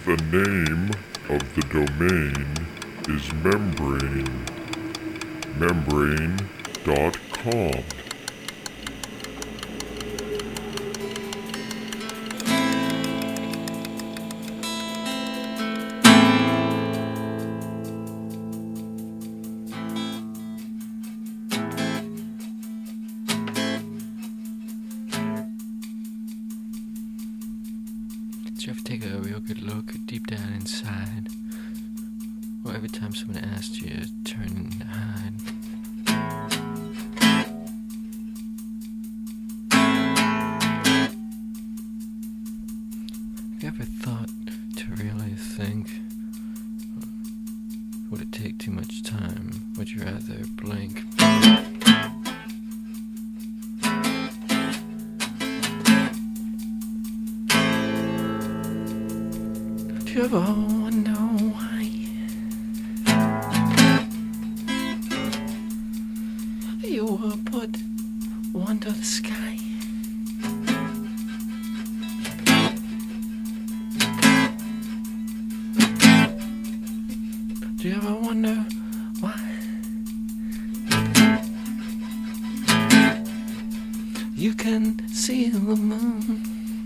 The name of the domain is Membrane. Membrane.com. Did you ever take a real good look deep down inside? Or every time someone asked you to turn and hide? Have you ever thought to really think? Would it take too much time? Would you rather blink? Do you ever wonder why you were put under the sky? Do you ever wonder why you can see the moon?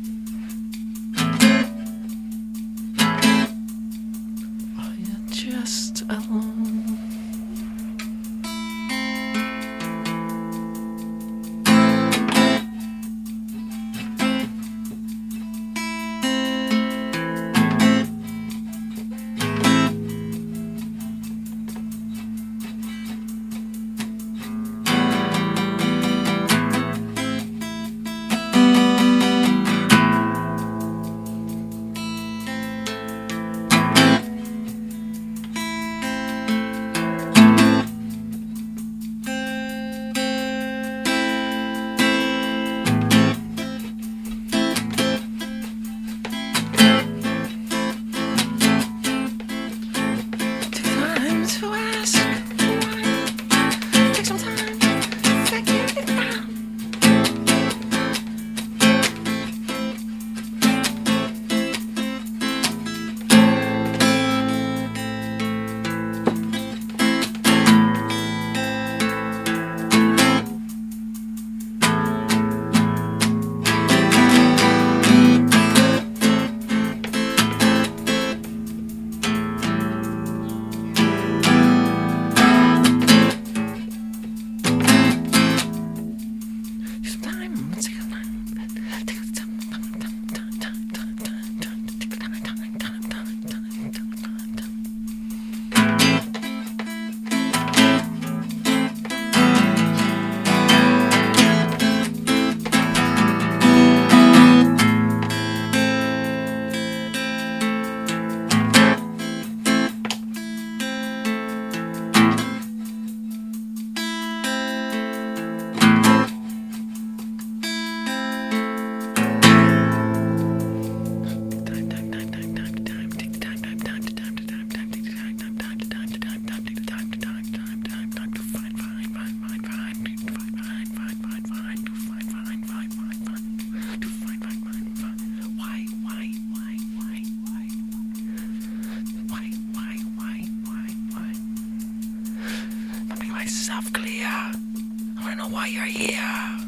Just alone. To ask why, take some time to figure it out. Myself clear. I wanna know why you're here.